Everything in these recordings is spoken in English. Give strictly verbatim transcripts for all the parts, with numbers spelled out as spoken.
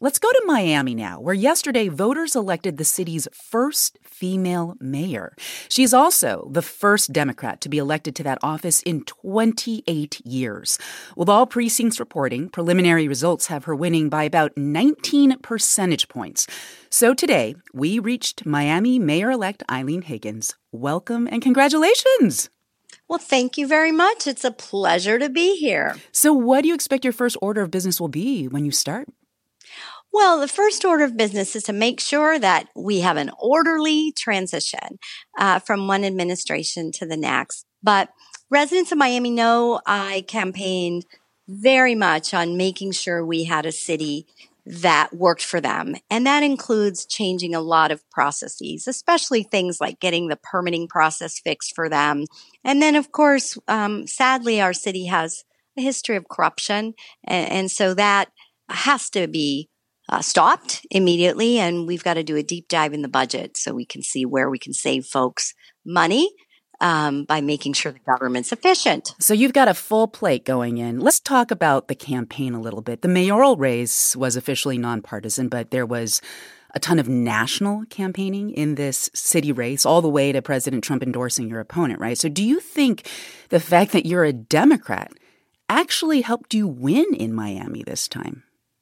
Let's go to Miami now, where yesterday voters elected the city's first female mayor. She's also the first Democrat to be elected to that office in twenty-eight years. With all precincts reporting, preliminary results have her winning by about nineteen percentage points. So today, we reached Miami Mayor-elect Eileen Higgins. Welcome and congratulations. Well, thank you very much. It's a pleasure to be here. So what do you expect your first order of business will be when you start? Well, the first order of business is to make sure that we have an orderly transition uh, from one administration to the next. But residents of Miami know I campaigned very much on making sure we had a city that worked for them. And that includes changing a lot of processes, especially things like getting the permitting process fixed for them. And then, of course, um, sadly, our city has a history of corruption. And, and so that has to be Uh, stopped immediately, and we've got to do a deep dive in the budget so we can see where we can save folks money um, by making sure the government's efficient. So you've got a full plate going in. Let's talk about the campaign a little bit. The mayoral race was officially nonpartisan, but there was a ton of national campaigning in this city race, all the way to President Trump endorsing your opponent, right? So do you think the fact that you're a Democrat actually helped you win in Miami this time?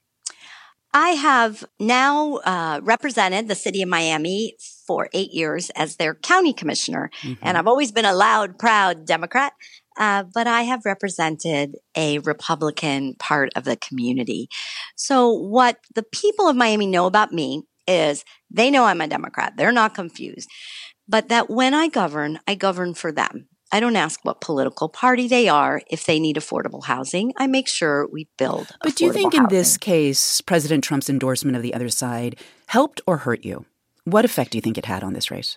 I have now uh, represented the city of Miami for eight years as their county commissioner. Mm-hmm. And I've always been a loud, proud Democrat, uh, but I have represented a Republican part of the community. So what the people of Miami know about me is they know I'm a Democrat. They're not confused. But that when I govern, I govern for them. I don't ask what political party they are. If they need affordable housing, I make sure we build affordable But do you think in housing. this case, President Trump's endorsement of the other side helped or hurt you? What effect do you think it had on this race?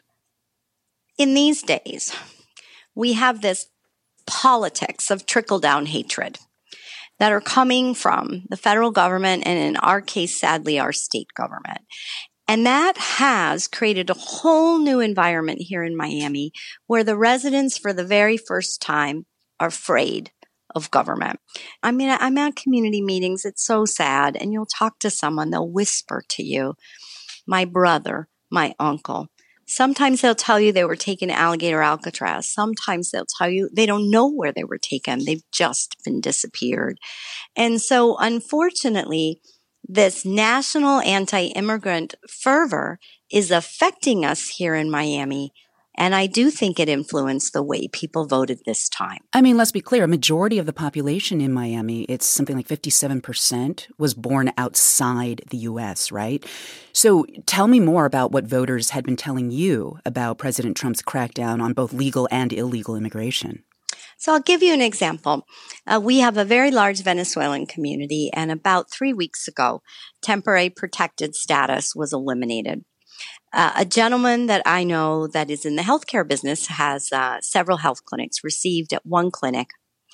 In these days, we have this politics of trickle-down hatred that are coming from the federal government and, in our case, sadly, our state government. And that has created a whole new environment here in Miami where the residents for the very first time are afraid of government. I mean, I'm at community meetings. It's so sad. And you'll talk to someone, they'll whisper to you, my brother, my uncle. Sometimes they'll tell you they were taken to Alligator Alcatraz. Sometimes they'll tell you they don't know where they were taken. They've just been disappeared. And so, unfortunately, this national anti-immigrant fervor is affecting us here in Miami, and I do think it influenced the way people voted this time. I mean, let's be clear. A majority of the population in Miami, it's something like fifty-seven percent, was born outside the U S, right? So tell me more about what voters had been telling you about President Trump's crackdown on both legal and illegal immigration. So I'll give you an example. Uh, we have a very large Venezuelan community, and about three weeks ago, temporary protected status was eliminated. Uh, a gentleman that I know that is in the healthcare business has uh, several health clinics, received at one clinic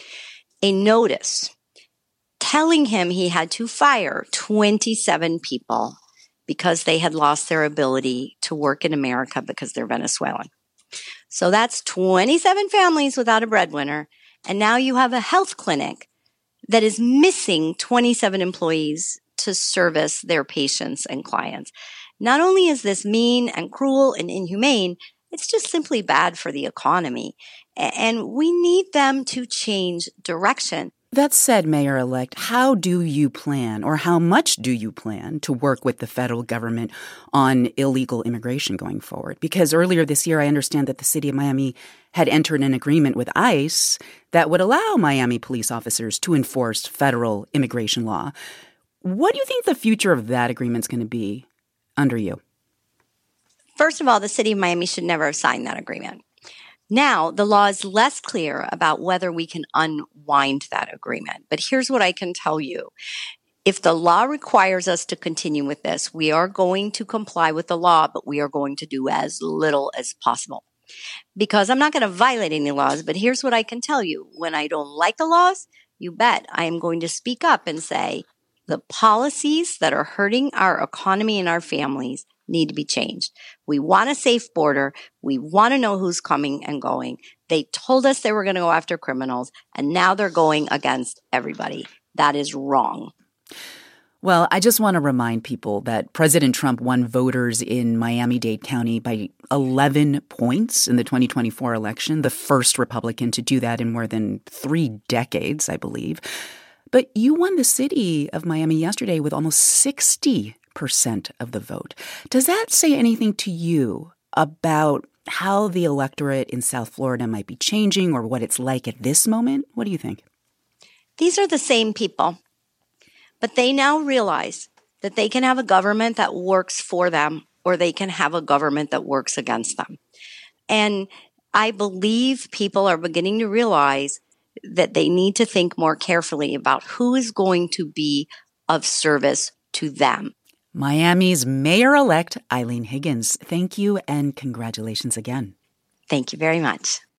a notice telling him he had to fire twenty-seven people because they had lost their ability to work in America because they're Venezuelan. So that's twenty-seven families without a breadwinner. And now you have a health clinic that is missing twenty-seven employees to service their patients and clients. Not only is this mean and cruel and inhumane, it's just simply bad for the economy. And we need them to change direction. That said, Mayor-elect, how do you plan, or how much do you plan to work with the federal government on illegal immigration going forward? Because earlier this year, I understand that the city of Miami had entered an agreement with ICE that would allow Miami police officers to enforce federal immigration law. What do you think the future of that agreement is going to be under you? First of all, the city of Miami should never have signed that agreement. Now, the law is less clear about whether we can unwind that agreement. But here's what I can tell you. If the law requires us to continue with this, we are going to comply with the law, but we are going to do as little as possible. Because I'm not going to violate any laws, but here's what I can tell you. When I don't like the laws, you bet I am going to speak up and say, the policies that are hurting our economy and our families need to be changed. We want a safe border. We want to know who's coming and going. They told us they were going to go after criminals, and now they're going against everybody. That is wrong. Well, I just want to remind people that President Trump won voters in Miami-Dade County by eleven points in the twenty twenty-four election, the first Republican to do that in more than three decades, I believe. But you won the city of Miami yesterday with almost sixty percent of the vote. Does that say anything to you about how the electorate in South Florida might be changing or what it's like at this moment? What do you think? These are the same people. But they now realize that they can have a government that works for them or they can have a government that works against them. And I believe people are beginning to realize that they need to think more carefully about who is going to be of service to them. Miami's Mayor-elect Eileen Higgins, thank you and congratulations again. Thank you very much.